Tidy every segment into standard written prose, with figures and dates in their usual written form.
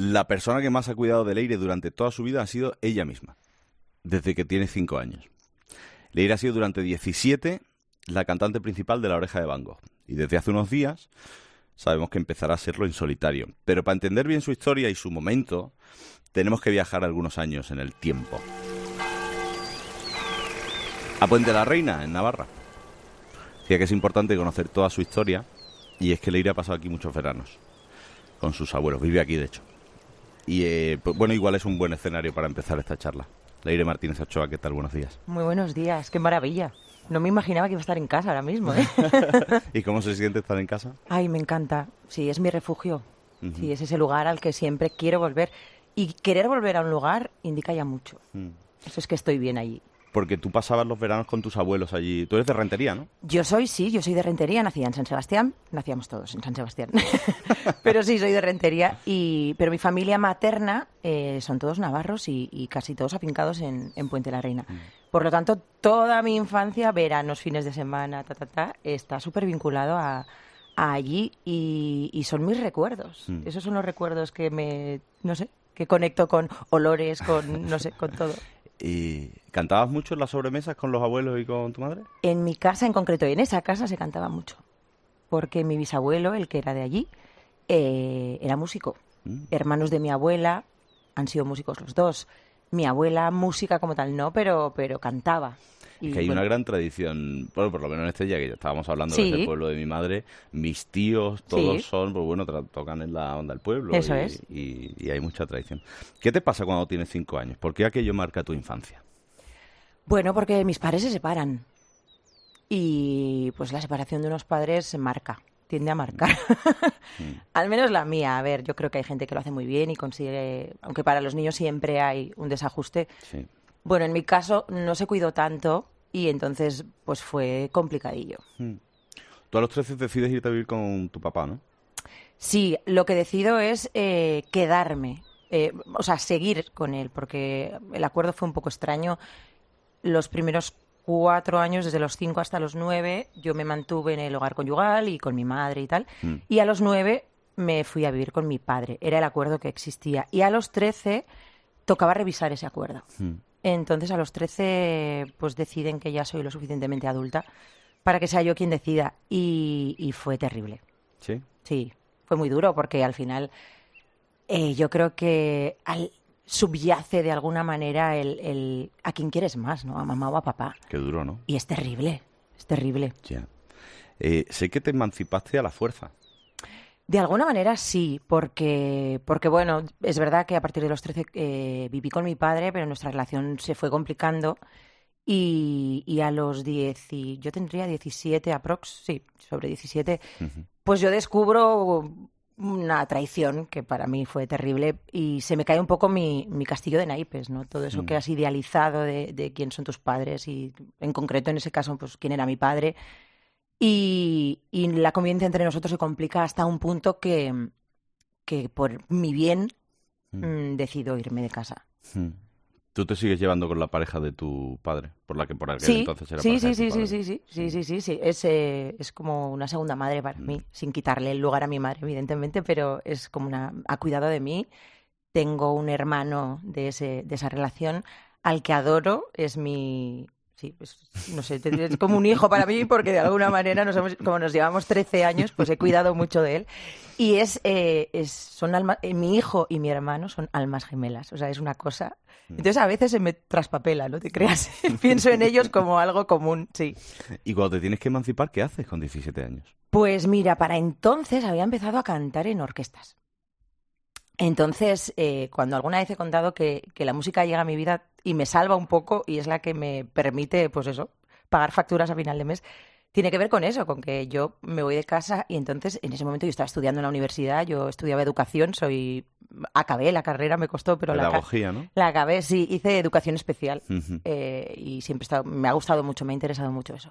La persona que más ha cuidado de Leire durante toda su vida ha sido ella misma, desde que tiene 5 años. Leire ha sido durante 17 la cantante principal de La Oreja de Van Gogh. Y desde hace unos días sabemos que empezará a serlo en solitario. Pero para entender bien su historia y su momento, tenemos que viajar algunos años en el tiempo. A Puente la Reina, en Navarra. Decía que es importante conocer toda su historia, y es que Leire ha pasado aquí muchos veranos con sus abuelos. Vive aquí, de hecho. Y pues, bueno, igual es un buen escenario para empezar esta charla. Leire Martínez Ochoa, ¿qué tal? Buenos días. Muy buenos días, qué maravilla. No me imaginaba que iba a estar en casa ahora mismo, ¿eh? ¿Y cómo se siente estar en casa? Ay, me encanta. Sí, es mi refugio. Sí, es ese lugar al que siempre quiero volver. Y querer volver a un lugar indica ya mucho. Eso es que estoy bien allí. Porque tú pasabas los veranos con tus abuelos allí. Tú eres de Rentería, ¿no? Yo soy de Rentería, nacida en San Sebastián. Nacíamos todos en San Sebastián. Pero sí, soy de Rentería. Pero mi familia materna son todos navarros y casi todos afincados en Puente la Reina. Por lo tanto, toda mi infancia, veranos, fines de semana, está súper vinculado a allí y son mis recuerdos. Esos son los recuerdos que que conecto con olores, con todo. ¿Y cantabas mucho en las sobremesas con los abuelos y con tu madre? En mi casa en concreto, y en esa casa se cantaba mucho. Porque mi bisabuelo, el que era de allí, era músico. Hermanos de mi abuela han sido músicos los dos. Mi abuela, música como tal no, pero cantaba. Es que hay una gran tradición, bueno, por lo menos en Estella, que ya estábamos hablando del pueblo de mi madre, mis tíos, todos son, pues bueno, tocan en la onda del pueblo. Eso es. Y hay mucha tradición. ¿Qué te pasa cuando tienes 5 años? ¿Por qué aquello marca tu infancia? Bueno, porque mis padres se separan. Y pues la separación de unos padres se marca, tiende a marcar. Al menos la mía. A ver, yo creo que hay gente que lo hace muy bien y consigue, aunque para los niños siempre hay un desajuste. Sí. Bueno, en mi caso no se cuidó tanto y entonces pues fue complicadillo. Tú a los 13 decides irte a vivir con tu papá, ¿no? Sí, lo que decido es quedarme, seguir con él, porque el acuerdo fue un poco extraño. Los primeros 4 años, desde los 5 hasta los 9, yo me mantuve en el hogar conyugal y con mi madre y tal. Y a los 9 me fui a vivir con mi padre. Era el acuerdo que existía. Y a los 13 tocaba revisar ese acuerdo. Entonces, a los 13, pues deciden que ya soy lo suficientemente adulta para que sea yo quien decida. Y fue terrible. ¿Sí? Sí, fue muy duro porque al final yo creo que subyace de alguna manera el a quién quieres más, ¿no? A mamá o a papá. Qué duro, ¿no? Y es terrible, es terrible. Ya. Sé que te emancipaste a la fuerza. De alguna manera sí, porque bueno, es verdad que a partir de los 13 viví con mi padre, pero nuestra relación se fue complicando y a los 10, yo tendría 17 aprox, sí, sobre 17, pues yo descubro una traición que para mí fue terrible y se me cae un poco mi castillo de naipes, ¿no? Todo eso que has idealizado de quién son tus padres y en concreto en ese caso, pues quién era mi padre. Y la convivencia entre nosotros se complica hasta un punto que por mi bien decido irme de casa. ¿Tú te sigues llevando con la pareja de tu padre? Por aquel entonces era pareja de tu padre. Sí. Es como una segunda madre para mí, sin quitarle el lugar a mi madre, evidentemente, pero es como ha cuidado de mí. Tengo un hermano de esa relación al que adoro, es mi... Sí, no sé, es como un hijo para mí porque de alguna manera, como nos llevamos 13 años, pues he cuidado mucho de él. Y son almas, mi hijo y mi hermano son almas gemelas, o sea, es una cosa... Entonces a veces se me traspapela, no te creas, pienso en ellos como algo común, sí. ¿Y cuando te tienes que emancipar, qué haces con 17 años? Pues mira, para entonces había empezado a cantar en orquestas. Entonces, cuando alguna vez he contado que la música llega a mi vida y me salva un poco y es la que me permite, pues eso, pagar facturas a final de mes, tiene que ver con eso, con que yo me voy de casa y entonces en ese momento yo estaba estudiando en la universidad, yo estudiaba educación, acabé la carrera, me costó, pero pedagogía, ¿no? La acabé, sí, hice educación especial y siempre me ha gustado mucho, me ha interesado mucho eso.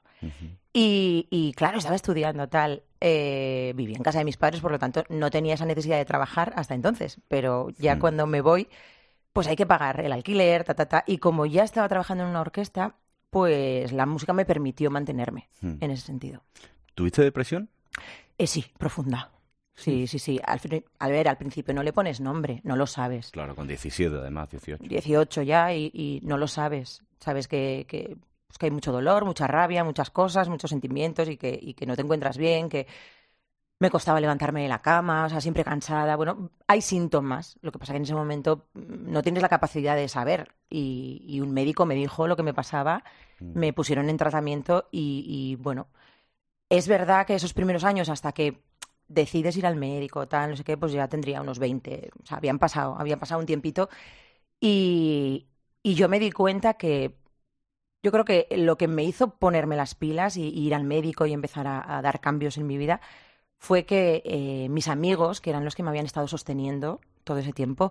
Y claro, estaba estudiando tal, vivía en casa de mis padres, por lo tanto no tenía esa necesidad de trabajar hasta entonces, pero ya cuando me voy, pues hay que pagar el alquiler, y como ya estaba trabajando en una orquesta, pues la música me permitió mantenerme en ese sentido. ¿Tuviste depresión? Sí, profunda. Sí, sí, sí. Al principio no le pones nombre, no lo sabes. Claro, con 17 además, 18. 18 ya y no lo sabes. Sabes pues que hay mucho dolor, mucha rabia, muchas cosas, muchos sentimientos y que no te encuentras bien, que me costaba levantarme de la cama, o sea, siempre cansada. Bueno, hay síntomas. Lo que pasa que en ese momento no tienes la capacidad de saber. Y un médico me dijo lo que me pasaba, me pusieron en tratamiento y bueno, es verdad que esos primeros años hasta que decides ir al médico, tal, no sé qué, pues ya tendría unos 20. O sea, habían pasado un tiempito y yo me di cuenta que yo creo que lo que me hizo ponerme las pilas y ir al médico y empezar a dar cambios en mi vida fue que mis amigos, que eran los que me habían estado sosteniendo todo ese tiempo,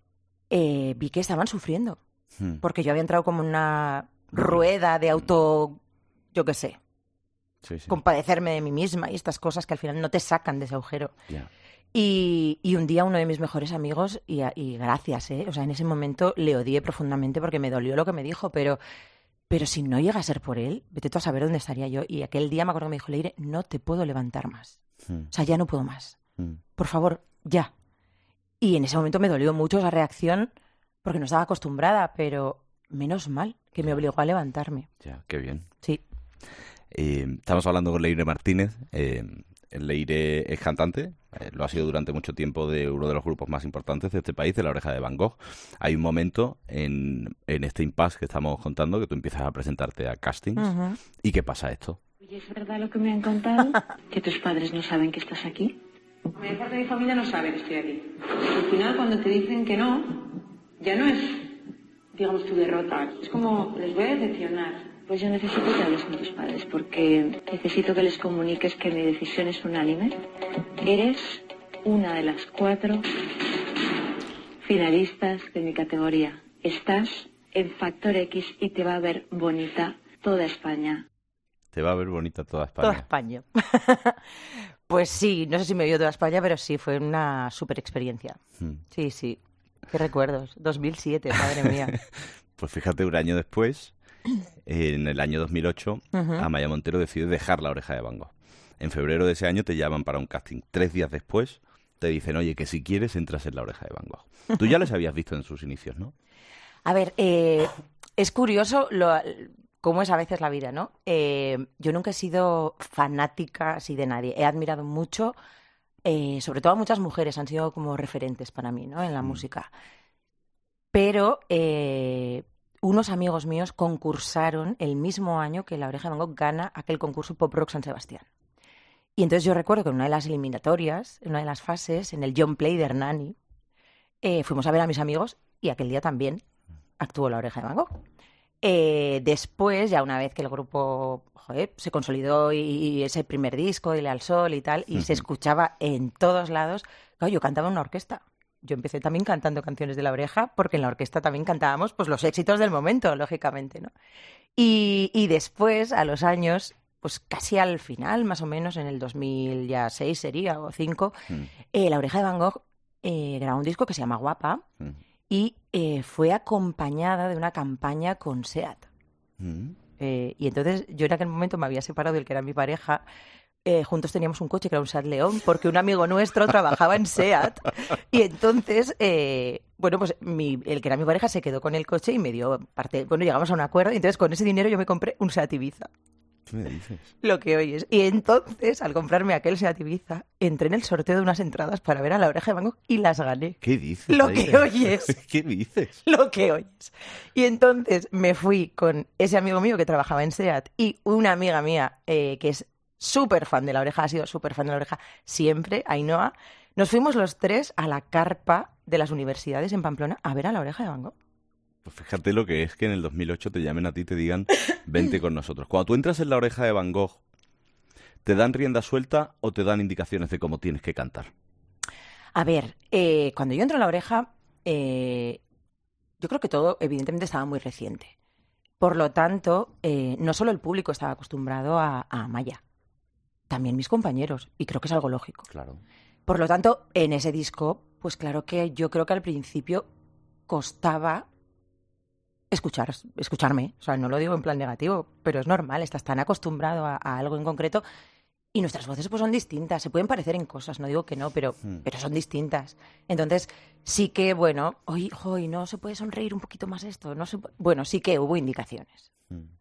vi que estaban sufriendo. Porque yo había entrado como en una rueda de yo qué sé, Sí, sí. compadecerme de mí misma y estas cosas que al final no te sacan de ese agujero. Ya. Y un día uno de mis mejores amigos, y gracias, o sea, en ese momento le odié profundamente porque me dolió lo que me dijo, pero si no llega a ser por él, vete tú a saber dónde estaría yo. Y aquel día me acuerdo que me dijo, Leire, no te puedo levantar más. O sea, ya no puedo más. Por favor, ya. Y en ese momento me dolió mucho esa reacción porque no estaba acostumbrada, pero menos mal que me obligó a levantarme. Ya, qué bien. Sí. Estamos hablando con Leire Martínez. Leire es cantante, lo ha sido durante mucho tiempo de uno de los grupos más importantes de este país, de La Oreja de Van Gogh. Hay un momento en este impasse que estamos contando que tú empiezas a presentarte a castings. Uh-huh. ¿Y qué pasa esto? ¿Y es verdad lo que me han contado? ¿Que tus padres no saben que estás aquí? La mayor parte de mi familia no sabe que estoy aquí. Al final, cuando te dicen que no, ya no es, digamos, tu derrota. Es como, les voy a decepcionar. Pues yo necesito que hables con tus padres, porque necesito que les comuniques que mi decisión es unánime. Eres una de las 4 finalistas de mi categoría. Estás en Factor X y te va a ver bonita toda España. Te va a ver bonita toda España. Toda España. Pues sí, no sé si me vio toda España, pero sí, fue una súper experiencia. Sí, sí. Qué recuerdos. 2007, madre mía. Pues fíjate, un año después, en el año 2008, Amaya Montero decide dejar La Oreja de Van Gogh. En febrero de ese año te llaman para un casting. 3 días después te dicen, oye, que si quieres entras en La Oreja de Van Gogh. Tú ya les habías visto en sus inicios, ¿no? A ver, es curioso cómo es a veces la vida, ¿no? Yo nunca he sido fanática así de nadie. He admirado mucho, sobre todo a muchas mujeres, han sido como referentes para mí, ¿no? En la música. Pero unos amigos míos concursaron el mismo año que La Oreja de Van Gogh gana aquel concurso Pop Rock San Sebastián. Y entonces yo recuerdo que en una de las eliminatorias, en una de las fases, en el John Play de Hernani, fuimos a ver a mis amigos y aquel día también actuó La Oreja de Van Gogh. Después, ya una vez que el grupo se consolidó y ese primer disco, Dile al Sol y tal, y se escuchaba en todos lados, claro, yo cantaba en una orquesta. Yo empecé también cantando canciones de La Oreja, porque en la orquesta también cantábamos pues los éxitos del momento, lógicamente, ¿no? Y después, a los años, pues casi al final, más o menos, en el 2006 sería, o 2005, La Oreja de Van Gogh grabó un disco que se llama Guapa, y fue acompañada de una campaña con SEAT. Y entonces yo en aquel momento me había separado del que era mi pareja. Juntos teníamos un coche que era un SEAT León porque un amigo nuestro trabajaba en SEAT. Y entonces, bueno, pues el que era mi pareja se quedó con el coche y me dio parte. Bueno, llegamos a un acuerdo y entonces con ese dinero yo me compré un SEAT Ibiza. ¿Qué me dices? Lo que oyes. Y entonces, al comprarme aquel SEAT Ibiza, entré en el sorteo de unas entradas para ver a La Oreja de Van Gogh y las gané. ¿Qué dices? Lo que oyes. ¿Qué dices? Lo que oyes. Y entonces me fui con ese amigo mío que trabajaba en SEAT y una amiga mía que es súper fan de La Oreja, ha sido súper fan de La Oreja siempre, Ainhoa. Nos fuimos los 3 a la carpa de las universidades en Pamplona a ver a La Oreja de Van Gogh. Pues fíjate lo que es que en el 2008 te llamen a ti y te digan, vente con nosotros. Cuando tú entras en La Oreja de Van Gogh, ¿te dan rienda suelta o te dan indicaciones de cómo tienes que cantar? A ver, cuando yo entro en La Oreja, yo creo que todo evidentemente estaba muy reciente. Por lo tanto, no solo el público estaba acostumbrado a Amaya, también mis compañeros, y creo que es algo lógico. Claro. Por lo tanto, en ese disco, pues claro que yo creo que al principio costaba escucharme. O sea, no lo digo en plan negativo, pero es normal, estás tan acostumbrado a algo en concreto Y nuestras voces pues son distintas, se pueden parecer en cosas, no digo que no, pero son distintas. Entonces, sí que, bueno, hoy no se puede sonreír un poquito más esto, bueno, sí que hubo indicaciones.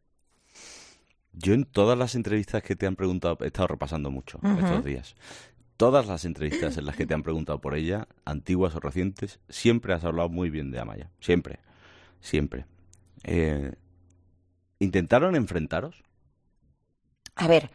Yo en todas las entrevistas que te han preguntado, he estado repasando mucho estos días. Todas las entrevistas en las que te han preguntado por ella, antiguas o recientes, siempre has hablado muy bien de Amaya. Siempre. ¿Intentaron enfrentaros? A ver,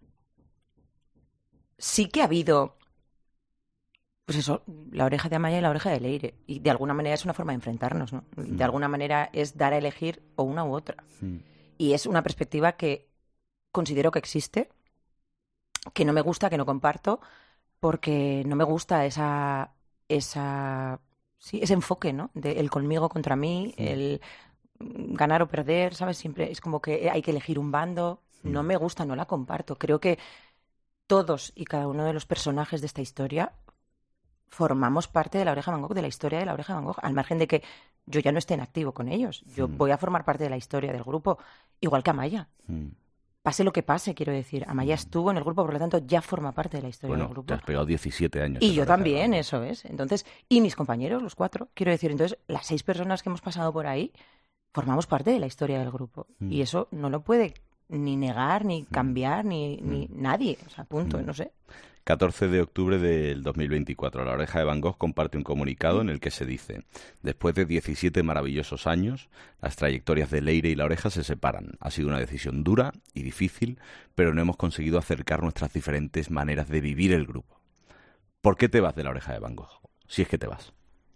sí que ha habido, pues eso, la oreja de Amaya y la oreja de Leire. Y de alguna manera es una forma de enfrentarnos, ¿no? De alguna manera es dar a elegir o una u otra. Y es una perspectiva que considero que existe, que no me gusta, que no comparto, porque no me gusta ese enfoque, ¿no? De el conmigo contra mí, el ganar o perder, ¿sabes? Siempre es como que hay que elegir un bando. No me gusta, no la comparto. Creo que todos y cada uno de los personajes de esta historia formamos parte de la Oreja de Van Gogh, de la historia de la Oreja de Van Gogh, al margen de que yo ya no esté en activo con ellos. Yo voy a formar parte de la historia del grupo, igual que Amaya. Pase lo que pase, quiero decir. Amaya estuvo en el grupo, por lo tanto, ya forma parte de la historia del grupo. Te has pegado 17 años. Y yo también, eso es. Entonces, y mis compañeros, los 4, quiero decir, entonces, las 6 personas que hemos pasado por ahí, formamos parte de la historia del grupo. Y eso no lo puede ni negar, ni cambiar, ni nadie. O sea, punto, no sé. 14 de octubre del 2024, La Oreja de Van Gogh comparte un comunicado en el que se dice: después de 17 maravillosos años, las trayectorias de Leire y La Oreja se separan. Ha sido una decisión dura y difícil, pero no hemos conseguido acercar nuestras diferentes maneras de vivir el grupo. ¿Por qué te vas de La Oreja de Van Gogh? Si es que te vas.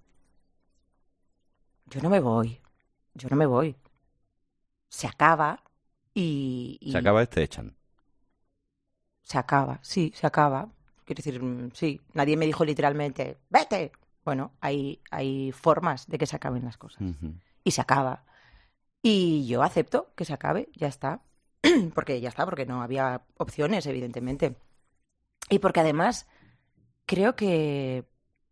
Yo no me voy. Se acaba y... Se acaba, te echan. Se acaba, sí, se acaba. Quiero decir, sí, nadie me dijo literalmente, ¡vete! Bueno, hay formas de que se acaben las cosas. Y se acaba. Y yo acepto que se acabe, ya está. Porque no había opciones, evidentemente. Y porque además creo que...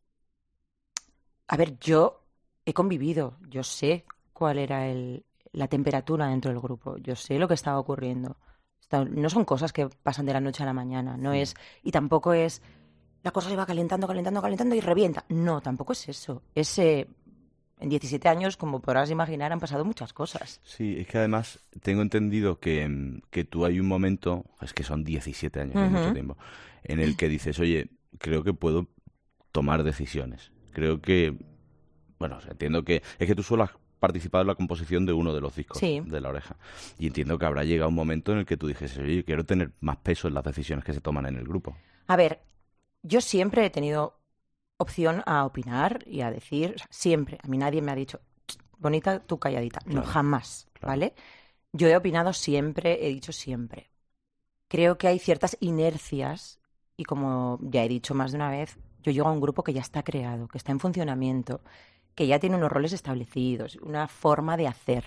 A ver, yo he convivido, yo sé cuál era la temperatura dentro del grupo, yo sé lo que estaba ocurriendo. No son cosas que pasan de la noche a la mañana, no es, y tampoco es la cosa se va calentando y revienta. No, tampoco es eso. En 17 años, como podrás imaginar, han pasado muchas cosas. Sí, es que además tengo entendido que tú hay un momento, es que son 17 años, es mucho tiempo, en el que dices, oye, creo que puedo tomar decisiones. Creo que, bueno, entiendo que es que tú solo has participado en la composición de uno de los discos de La Oreja. Y entiendo que habrá llegado un momento en el que tú dijese, oye, quiero tener más peso en las decisiones que se toman en el grupo. A ver, yo siempre he tenido opción a opinar y a decir, o sea, siempre. A mí nadie me ha dicho, bonita, tú calladita. Claro, no, jamás, ¿vale? Yo he opinado siempre, he dicho siempre. Creo que hay ciertas inercias y como ya he dicho más de una vez, yo llego a un grupo que ya está creado, que está en funcionamiento, que ya tiene unos roles establecidos, una forma de hacer.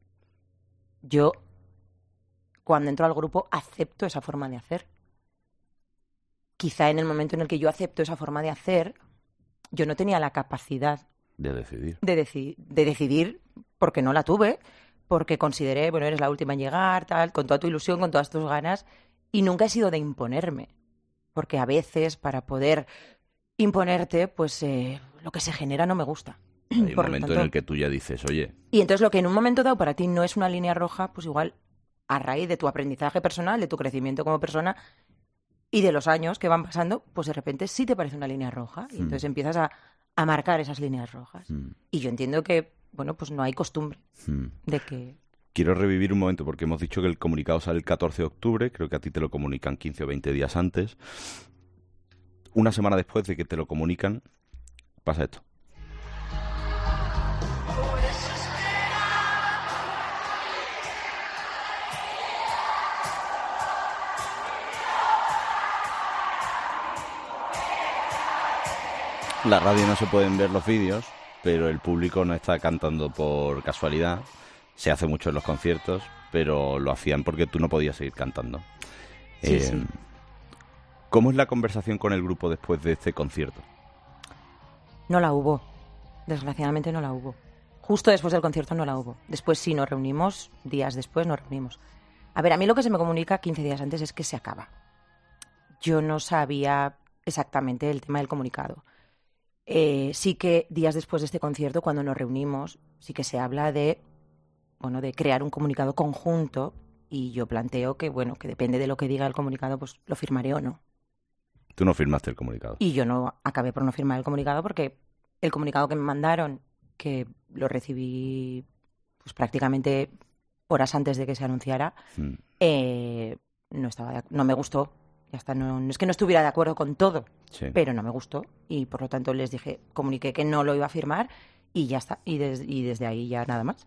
Yo, cuando entro al grupo, acepto esa forma de hacer. Quizá en el momento en el que yo acepto esa forma de hacer, yo no tenía la capacidad de decidir. De decidir, porque no la tuve, porque consideré, bueno, eres la última en llegar, tal, con toda tu ilusión, con todas tus ganas, y nunca he sido de imponerme. Porque a veces, para poder imponerte, pues lo que se genera no me gusta. Hay un momento en el que tú ya dices, oye... Y entonces lo que en un momento dado para ti no es una línea roja, pues igual a raíz de tu aprendizaje personal, de tu crecimiento como persona y de los años que van pasando, pues de repente sí te parece una línea roja. Y entonces empiezas a marcar esas líneas rojas. Y yo entiendo que, bueno, pues no hay costumbre de que... Quiero revivir un momento porque hemos dicho que el comunicado sale el 14 de octubre, creo que a ti te lo comunican 15 o 20 días antes. Una semana después de que te lo comunican, pasa esto. La radio no se pueden ver los vídeos, pero el público no está cantando por casualidad. Se hace mucho en los conciertos, pero lo hacían porque tú no podías seguir cantando. Sí. ¿Cómo es la conversación con el grupo después de este concierto? No la hubo. Desgraciadamente no la hubo. Justo después del concierto no la hubo. Después sí nos reunimos, días después nos reunimos. A ver, a mí lo que se me comunica 15 días antes es que se acaba. yo no sabía exactamente el tema del comunicado. Sí que días después de este concierto, cuando nos reunimos, sí que se habla de crear un comunicado conjunto, y yo planteo que, bueno, que depende de lo que diga el comunicado, pues lo firmaré o no. Tú no firmaste el comunicado. Y yo no acabé por no firmar el comunicado porque el comunicado que me mandaron, que lo recibí pues prácticamente horas antes de que se anunciara, no me gustó. Ya está, no es que no estuviera de acuerdo con todo, Sí. pero no me gustó y por lo tanto les comuniqué que no lo iba a firmar y ya está. Y desde ahí ya nada más.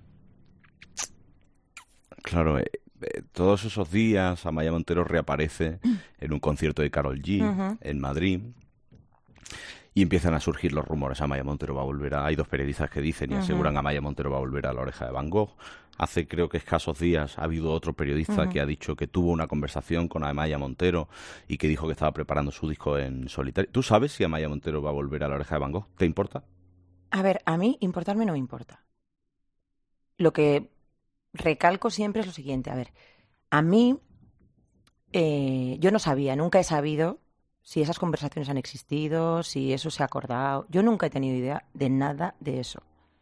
Claro, todos esos días Amaya Montero reaparece en un concierto de Karol G en Madrid y empiezan a surgir los rumores. Amaya Montero va a volver Hay dos periodistas que dicen y aseguran Amaya Montero va a volver a La Oreja de Van Gogh. Hace creo que escasos días ha habido otro periodista que ha dicho que tuvo una conversación con Amaya Montero y que dijo que estaba preparando su disco en solitario. ¿Tú sabes si Amaya Montero va a volver a La Oreja de Van Gogh? ¿Te importa? A ver, a mí importarme no me importa. Lo que recalco siempre es lo siguiente. A ver, a mí yo no sabía, nunca he sabido si esas conversaciones han existido, si eso se ha acordado. Yo nunca he tenido idea de nada de eso.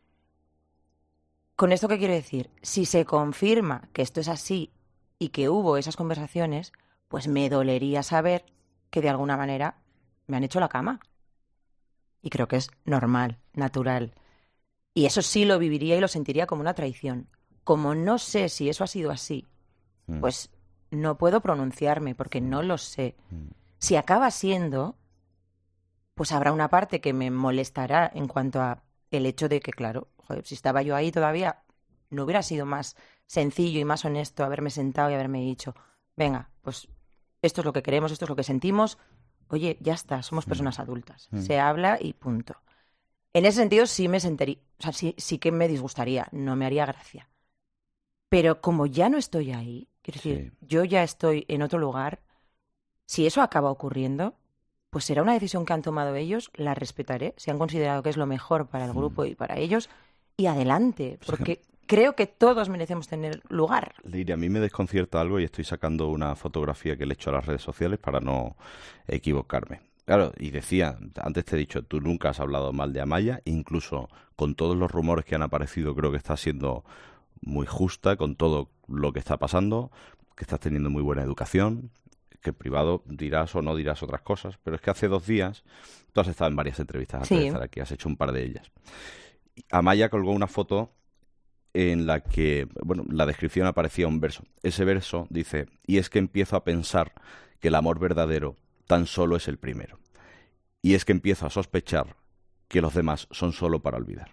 ¿Con esto qué quiero decir? Si se confirma que esto es así y que hubo esas conversaciones, pues me dolería saber que de alguna manera me han hecho la cama. Y creo que es normal, natural. Y eso sí lo viviría y lo sentiría como una traición. Como no sé si eso ha sido así, pues no puedo pronunciarme porque no lo sé. Si acaba siendo, pues habrá una parte que me molestará en cuanto a el hecho de que, claro, joder, si estaba yo ahí todavía, ¿no hubiera sido más sencillo y más honesto haberme sentado y haberme dicho, venga, pues esto es lo que queremos, esto es lo que sentimos, oye, ya está, somos personas adultas, se habla y punto. En ese sentido sí me sentiría, o sea, sí que me disgustaría, no me haría gracia. Pero como ya no estoy ahí, quiero decir, yo ya estoy en otro lugar, si eso acaba ocurriendo, pues será una decisión que han tomado ellos, la respetaré, si han considerado que es lo mejor para el grupo y para ellos, y adelante, porque creo que todos merecemos tener lugar. Leire, a mí me desconcierta algo y estoy sacando una fotografía que le he hecho a las redes sociales para no equivocarme. Claro, y decía, antes te he dicho, tú nunca has hablado mal de Amaya, incluso con todos los rumores que han aparecido, creo que estás siendo muy justa con todo lo que está pasando, que estás teniendo muy buena educación, que en privado dirás o no dirás otras cosas, pero es que hace 2 días tú has estado en varias entrevistas antes de estar aquí, has hecho un par de ellas. Amaya colgó una foto en la que, bueno, la descripción aparecía un verso. Ese verso dice, y es que empiezo a pensar que el amor verdadero tan solo es el primero. Y es que empiezo a sospechar que los demás son solo para olvidar.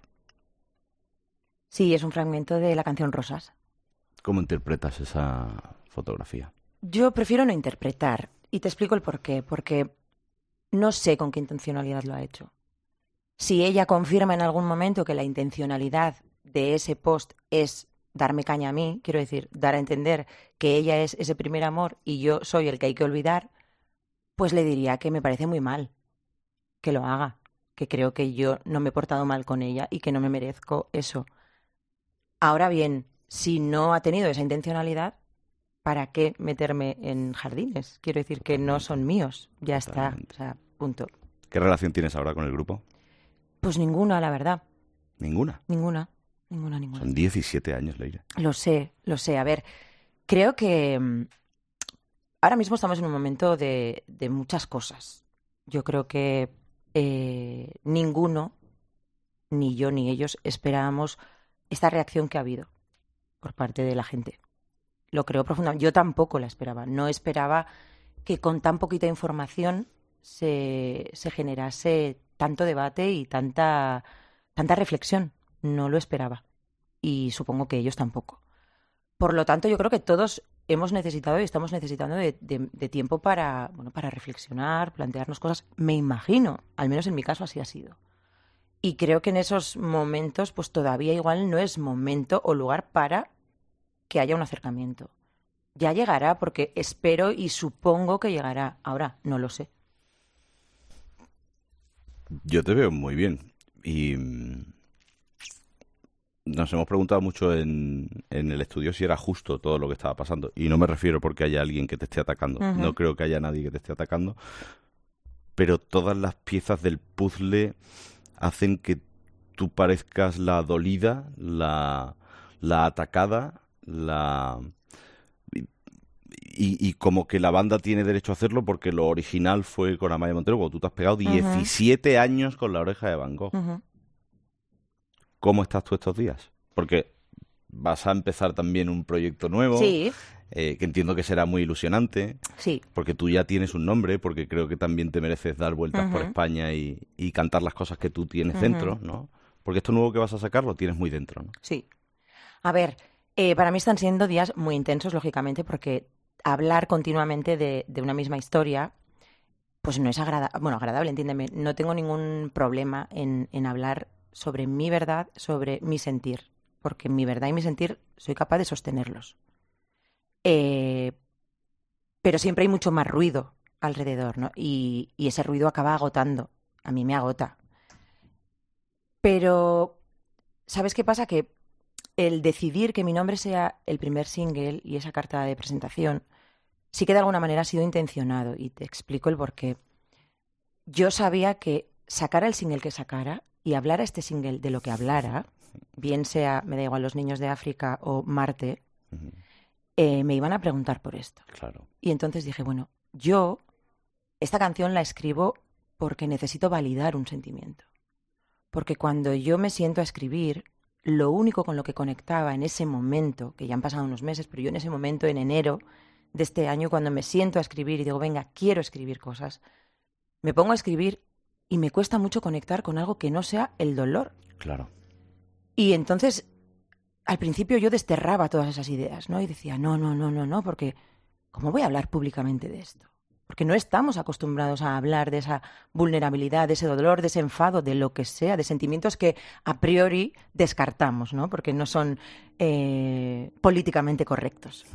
Sí, es un fragmento de la canción Rosas. ¿Cómo interpretas esa fotografía? Yo prefiero no interpretar, y te explico el porqué, porque no sé con qué intencionalidad lo ha hecho. Si ella confirma en algún momento que la intencionalidad de ese post es darme caña a mí, quiero decir, dar a entender que ella es ese primer amor y yo soy el que hay que olvidar, pues le diría que me parece muy mal que lo haga, que creo que yo no me he portado mal con ella y que no me merezco eso. Ahora bien, si no ha tenido esa intencionalidad, ¿para qué meterme en jardines? Quiero decir que no son míos, ya está, o sea, punto. ¿Qué relación tienes ahora con el grupo? Pues ninguna, la verdad. ¿Ninguna? Ninguna. Son 17 años, Leire. Lo sé. A ver, creo que ahora mismo estamos en un momento de muchas cosas. Yo creo que ninguno, ni yo ni ellos, esperábamos esta reacción que ha habido por parte de la gente. Lo creo profundamente. Yo tampoco la esperaba. No esperaba que con tan poquita información se generase tanto debate y tanta reflexión. No lo esperaba. Y supongo que ellos tampoco. Por lo tanto, yo creo que todos hemos necesitado y estamos necesitando de tiempo para reflexionar, plantearnos cosas. Me imagino, al menos en mi caso así ha sido. Y creo que en esos momentos, pues todavía igual no es momento o lugar para que haya un acercamiento. Ya llegará, porque espero y supongo que llegará. Ahora, no lo sé. Yo te veo muy bien. Y nos hemos preguntado mucho en el estudio si era justo todo lo que estaba pasando. Y no me refiero porque haya alguien que te esté atacando. Ujú. No creo que haya nadie que te esté atacando. Pero todas las piezas del puzzle hacen que tú parezcas la dolida, la atacada, y como que la banda tiene derecho a hacerlo porque lo original fue con Amaya Montero, cuando tú te has pegado 17 años con La Oreja de Van Gogh. Ujú. ¿Cómo estás tú estos días? Porque vas a empezar también un proyecto nuevo, Sí, que entiendo que será muy ilusionante, sí. porque tú ya tienes un nombre, porque creo que también te mereces dar vueltas por Ujú. España y cantar las cosas que tú tienes Ujú. dentro, ¿no? Porque esto nuevo que vas a sacar lo tienes muy dentro, ¿no? Sí. A ver, para mí están siendo días muy intensos, lógicamente, porque hablar continuamente de una misma historia, pues no es agradable. Bueno, agradable, entiéndeme. No tengo ningún problema en hablar sobre mi verdad, sobre mi sentir, porque mi verdad y mi sentir soy capaz de sostenerlos. Pero siempre hay mucho más ruido alrededor, ¿no? Y ese ruido acaba agotando. A mí me agota. Pero, ¿sabes qué pasa? Que el decidir que mi nombre sea el primer single y esa carta de presentación, sí que de alguna manera ha sido intencionado. Y te explico el porqué. Yo sabía que sacara el single que sacara y hablara este single de lo que hablara, bien sea, me da igual, Los Niños de África o Marte, Ujú. me iban a preguntar por esto. Claro. Y entonces dije, bueno, yo esta canción la escribo porque necesito validar un sentimiento. Porque cuando yo me siento a escribir, lo único con lo que conectaba en ese momento, que ya han pasado unos meses, pero yo en ese momento, en enero de este año, cuando me siento a escribir y digo, venga, quiero escribir cosas, me pongo a escribir y me cuesta mucho conectar con algo que no sea el dolor. Claro. Y entonces, al principio yo desterraba todas esas ideas, ¿no? Y decía, no, porque ¿cómo voy a hablar públicamente de esto? Porque no estamos acostumbrados a hablar de esa vulnerabilidad, de ese dolor, de ese enfado, de lo que sea, de sentimientos que a priori descartamos, ¿no? Porque no son políticamente correctos.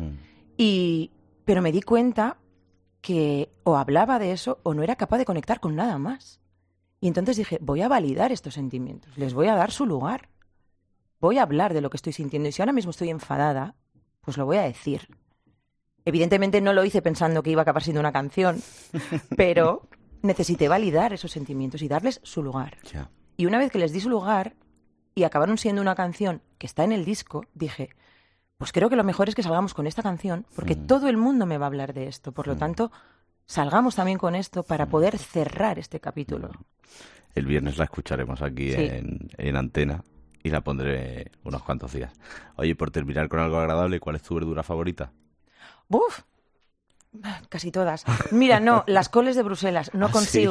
Pero me di cuenta que o hablaba de eso o no era capaz de conectar con nada más. Y entonces dije, voy a validar estos sentimientos, les voy a dar su lugar. Voy a hablar de lo que estoy sintiendo y si ahora mismo estoy enfadada, pues lo voy a decir. Evidentemente no lo hice pensando que iba a acabar siendo una canción, pero necesité validar esos sentimientos y darles su lugar. Ya. Y una vez que les di su lugar y acabaron siendo una canción que está en el disco, dije, pues creo que lo mejor es que salgamos con esta canción porque todo el mundo me va a hablar de esto. Por lo tanto, salgamos también con esto para poder cerrar este capítulo. El viernes la escucharemos aquí Sí. en Antena y la pondré unos cuantos días. Oye, por terminar con algo agradable, ¿cuál es tu verdura favorita? ¡Buf! Casi todas. Mira, no, las coles de Bruselas. No consigo.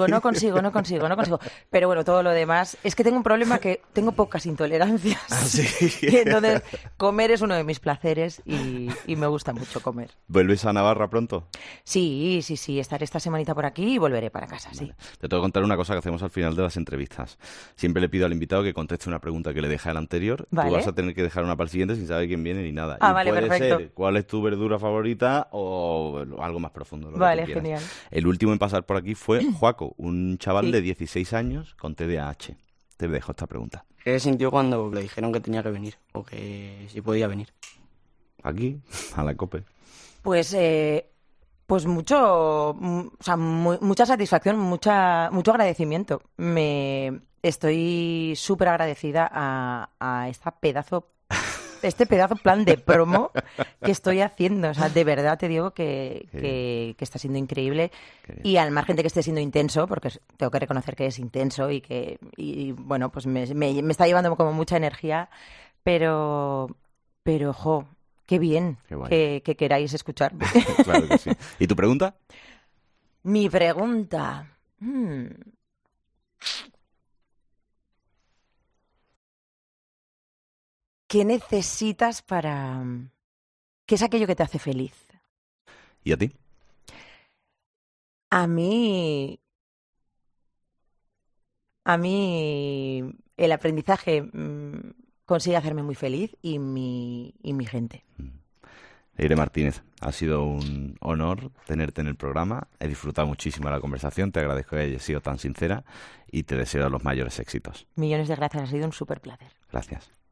Pero bueno, todo lo demás. Es que tengo un problema que tengo pocas intolerancias. Y entonces, comer es uno de mis placeres y me gusta mucho comer. ¿Vuelves a Navarra pronto? Sí. Estaré esta semanita por aquí y volveré para casa, sí. Te tengo que contar una cosa que hacemos al final de las entrevistas. Siempre le pido al invitado que conteste una pregunta que le deja el anterior. Vale. Tú vas a tener que dejar una para el siguiente sin saber quién viene ni nada. Ah, y vale, puede perfecto. ser cuál es tu verdura favorita o algo más profundo. Lo que Vale, tú quieras. genial. El último en pasar por aquí fue Joaco, un chaval Sí. de 16 años con TDAH. Te dejo esta pregunta. ¿Qué sintió cuando le dijeron que tenía que venir o que sí podía venir? Aquí, a la COPE. Pues mucha satisfacción, mucho agradecimiento. Estoy súper agradecida a este pedazo plan de promo que estoy haciendo. O sea, de verdad te digo que está siendo increíble. Y al margen de que esté siendo intenso, porque tengo que reconocer que es intenso y bueno, pues me está llevando como mucha energía, pero jo, qué bien Qué guay. que queráis escucharme. Claro que sí. ¿Y tu pregunta? Mi pregunta. ¿Qué necesitas para... ¿Qué es aquello que te hace feliz? ¿Y a ti? A mí el aprendizaje consigue hacerme muy feliz y mi gente. Leire Martínez, ha sido un honor tenerte en el programa. He disfrutado muchísimo la conversación. Te agradezco que hayas sido tan sincera y te deseo los mayores éxitos. Millones de gracias, ha sido un súper placer. Gracias.